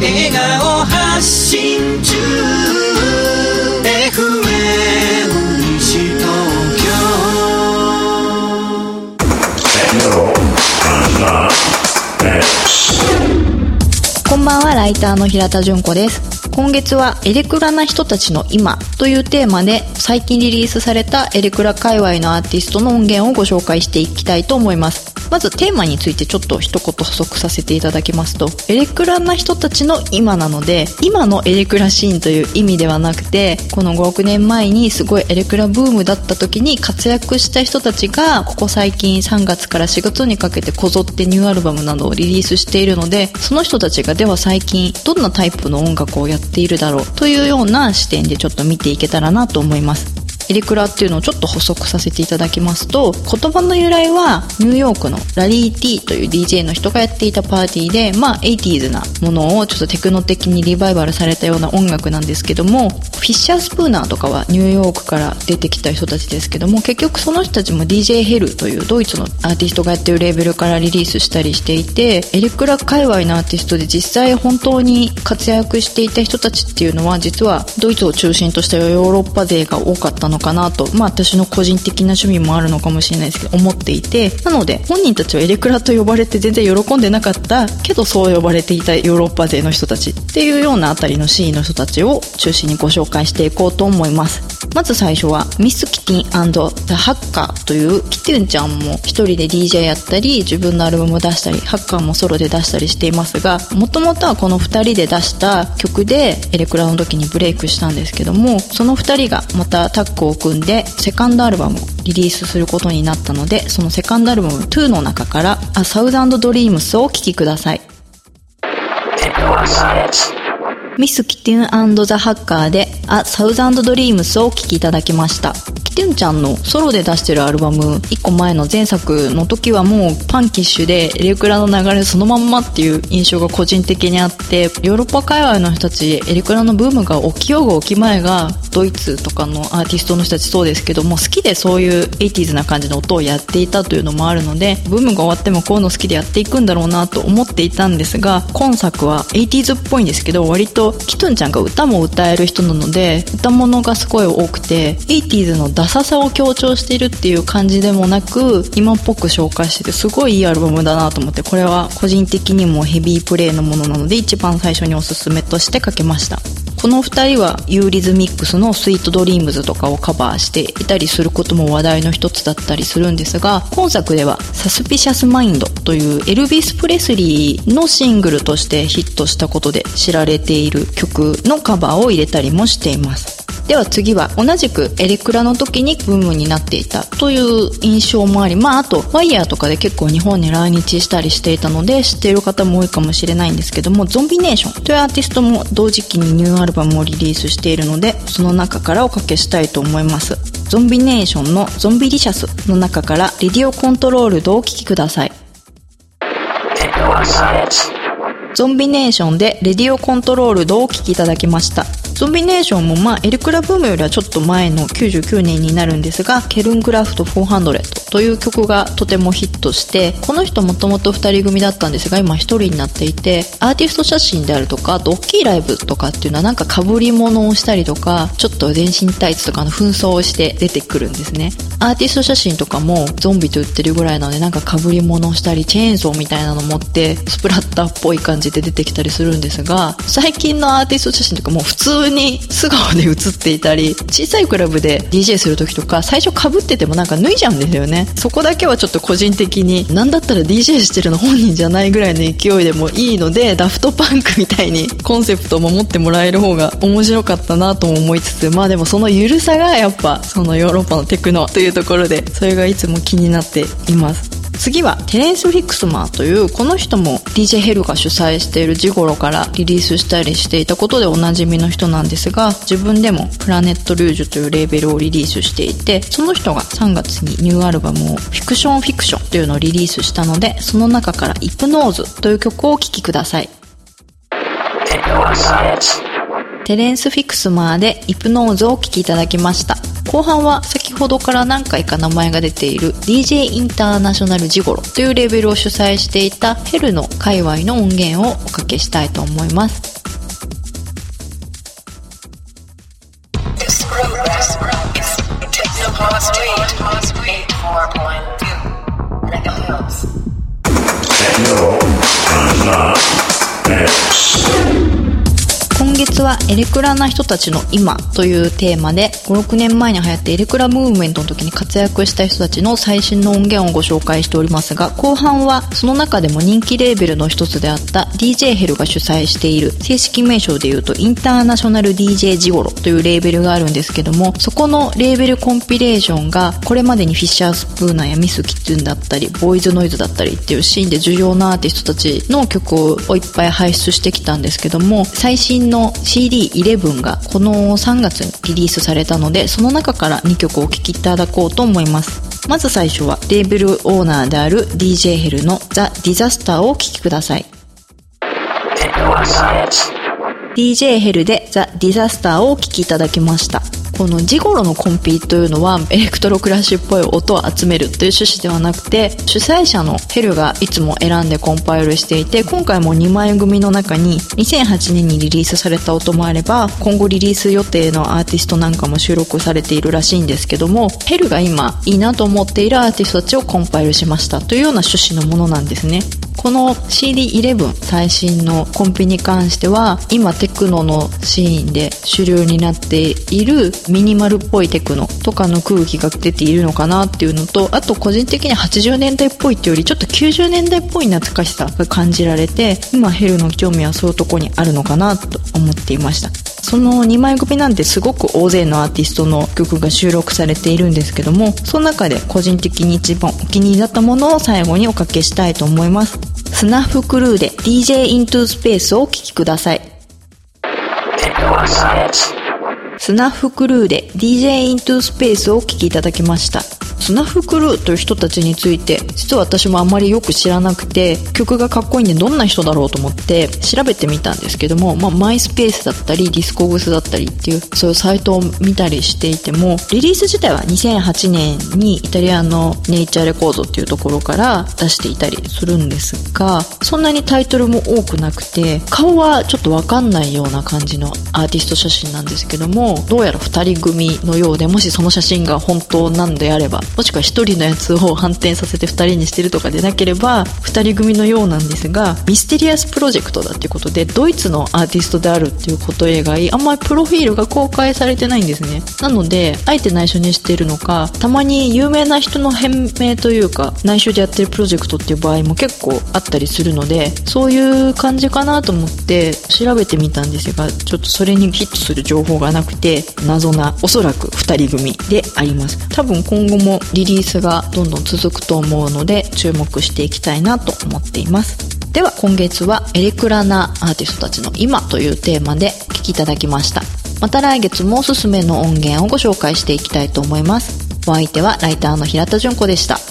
笑顔発信中 FM 西東京。こんばんは、ライターの平田純子です。今月はエレクラな人たちの今というテーマで最近リリースされたエレクラ界隈のアーティストの音源をご紹介していきたいと思います。まずテーマについてちょっと一言補足させていただきますと、エレクラな人たちの今なので、今のエレクラシーンという意味ではなくて、この5、6年前にすごいエレクラブームだった時に活躍した人たちがここ最近3月から4月にかけてこぞってニューアルバムなどをリリースしているので、その人たちがでは最近どんなタイプの音楽をやっているだろうというような視点でちょっと見ていけたらなと思います。エレクラっていうのをちょっと補足させていただきますと、言葉の由来はニューヨークのラリー T という DJ の人がやっていたパーティーで、80s なものをちょっとテクノ的にリバイバルされたような音楽なんですけども、フィッシャースプーナーとかはニューヨークから出てきた人たちですけども、結局その人たちも DJ ヘルというドイツのアーティストがやってるレーベルからリリースしたりしていて、エレクラ界隈のアーティストで実際本当に活躍していた人たちっていうのは、実はドイツを中心としたヨーロッパ勢が多かったのかなと、私の個人的な趣味もあるのかもしれないですけど思っていて、なので本人たちはエレクラと呼ばれて全然喜んでなかったけど、そう呼ばれていたヨーロッパ勢の人たちっていうようなあたりのシーンの人たちを中心にご紹介していこうと思います。まず最初はミス・キティン&ザ・ハッカーという、キティンちゃんも一人で DJ やったり自分のアルバムを出したり、ハッカーもソロで出したりしていますが、もともとはこの2人で出した曲でエレクラの時にブレイクしたんですけども、その2人がまたタッグを組んでセカンドアルバムをリリースすることになったので、そのセカンドアルバム2の中からA Thousand Dreamsをお聴きください。ミス・キティン&ザ・ハッカーでA Thousand Dreamsをお聴きいただきました。キティンちゃんのソロで出してるアルバム1個前の前作の時はもうパンキッシュでエレクラの流れそのまんまっていう印象が個人的にあって、ヨーロッパ界隈の人たちエレクラのブームが起きようが起き前がドイツとかのアーティストの人たちそうですけども、好きでそういう 80s な感じの音をやっていたというのもあるので、ブームが終わってもこういうの好きでやっていくんだろうなと思っていたんですが、今作は 80s っぽいんですけど、割とキトゥンちゃんが歌も歌える人なので歌物がすごい多くて、 80s のダサさを強調しているっていう感じでもなく今っぽく紹介してて、すごいいいアルバムだなと思って、これは個人的にもヘビープレイのものなので一番最初におすすめとしてかけました。この2人はユーリズミックスのスイートドリームズとかをカバーしていたりすることも話題の一つだったりするんですが、今作ではサスピシャスマインドというエルビス・プレスリーのシングルとしてヒットしたことで知られている曲のカバーを入れたりもしています。では次は同じくエレクラの時にブームになっていたという印象もあり、あとワイヤーとかで結構日本に来日したりしていたので知っている方も多いかもしれないんですけども、ゾンビネーションというアーティストも同時期にニューアルバムをリリースしているので、その中からおかけしたいと思います。ゾンビネーションのゾンビリシャスの中からレディオコントロールドをお聴きください。ゾンビネーションでレディオコントロールドをお聴きいただきました。ゾンビネーションもエレクラブームよりはちょっと前の99年になるんですが、ケルンクラフト400という曲がとてもヒットして、この人もともと2人組だったんですが今1人になっていて、アーティスト写真であるとか、あと大きいライブとかっていうのはなんか被り物をしたりとか、ちょっと全身タイツとかの紛争をして出てくるんですね。アーティスト写真とかもゾンビと言ってるぐらいなので、なんか被り物をしたりチェーンソーみたいなの持ってスプラッターっぽい感じで出てきたりするんですが、最近のアーティスト写真とかもう普通に素顔で写っていたり、小さいクラブで DJ する時とか最初被っててもなんか脱いじゃうんですよね。そこだけはちょっと個人的に、なんだったら DJ してるの本人じゃないぐらいの勢いでもいいので、ダフトパンクみたいにコンセプトを守ってもらえる方が面白かったなとも思いつつ、でもその緩さがやっぱそのヨーロッパのテクノというところで、それがいつも気になっています。次はテレンス・フィクスマーという、この人も DJ ヘルが主催しているジゴロからリリースしたりしていたことでおなじみの人なんですが、自分でもプラネット・ルージュというレーベルをリリースしていて、その人が3月にニューアルバムをフィクションフィクションというのをリリースしたので、その中からイプノーズという曲をお聴きください。テレンス・フィクスマーでイプノーズをお聴きいただきました。 後半は先ほどから何回か名前が出ている DJ インターナショナルジゴロというレーベルを主催していたヘルの界隈の音源をおかけしたいと思います。今月はエレクラな人たちの今というテーマで5、6年前に流行ってエレクラムーブメントの時に活躍した人たちの最新の音源をご紹介しておりますが、後半はその中でも人気レーベルの一つであった DJ ヘルが主催している、正式名称でいうとインターナショナル DJ ジゴロというレーベルがあるんですけども、そこのレーベルコンピレーションがこれまでにフィッシャースプーナーやミスキットゥンだったりボーイズノイズだったりっていうシーンで重要なアーティストたちの曲をいっぱい輩出してきたんですけども、最新の CD11 がこの3月にリリースされたので、その中から2曲お聴きいただこうと思います。まず最初はレーベルオーナーである DJ ヘルの The Disaster をお聴きください。DJ ヘルで The Disaster をお聴きいただきました。このジゴロのコンピというのはエレクトロクラッシュっぽい音を集めるという趣旨ではなくて、主催者のヘルがいつも選んでコンパイルしていて、今回も2枚組の中に2008年にリリースされた音もあれば今後リリース予定のアーティストなんかも収録されているらしいんですけども、ヘルが今いいなと思っているアーティストたちをコンパイルしましたというような趣旨のものなんですね。この CD11 最新のコンピに関しては今テクノのシーンで主流になっているミニマルっぽいテクノとかの空気が出ているのかなっていうのと、あと個人的に80年代っぽいっていうよりちょっと90年代っぽい懐かしさが感じられて、今ヘルの興味はそういうとこにあるのかなと思っていました。その2枚組なんてすごく大勢のアーティストの曲が収録されているんですけども、その中で個人的に一番お気に入りだったものを最後におかけしたいと思います。スナフクルーで DJ Into Space をお聴きください。スナフクルーで DJ Into Space をお聴きいただきました。スナフクルーという人たちについて実は私もあまりよく知らなくて、曲がかっこいいんでどんな人だろうと思って調べてみたんですけども、マイスペースだったりディスコグスだったりっていうそういうサイトを見たりしていても、リリース自体は2008年にイタリアのネイチャーレコードっていうところから出していたりするんですが、そんなにタイトルも多くなくて顔はちょっとわかんないような感じのアーティスト写真なんですけども、どうやら2人組のようで、もしその写真が本当なんであれば、もしくは1人のやつを反転させて2人にしてるとかでなければ2人組のようなんですが、ミステリアスプロジェクトだっていうことでドイツのアーティストであるっていうこと以外あんまりプロフィールが公開されてないんですね。なのであえて内緒にしているのか、たまに有名な人の変名というか内緒でやってるプロジェクトっていう場合も結構あったりするので、そういう感じかなと思って調べてみたんですが、ちょっとそれにヒットする情報がなくて謎なおそらく2人組であります。多分今後もリリースがどんどん続くと思うので注目していきたいなと思っています。では今月はエレクラなアーティストたちの今というテーマでお聴きいただきました。また来月もおすすめの音源をご紹介していきたいと思います。お相手はライターの平田純子でした。